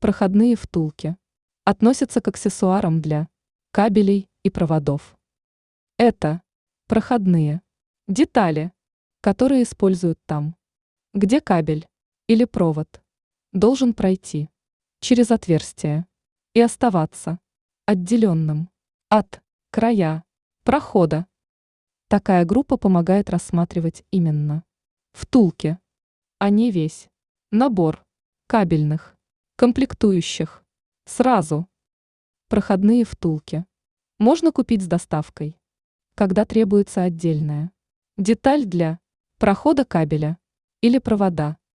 Проходные втулки относятся к аксессуарам для кабелей и проводов. Это проходные детали, которые используют там, где кабель или провод должен пройти через отверстие и оставаться отделенным от края прохода. Такая группа помогает рассматривать именно втулки, а не весь набор кабельных комплектующих сразу. Проходные втулки можно купить с доставкой, когда требуется отдельная деталь для прохода кабеля или провода.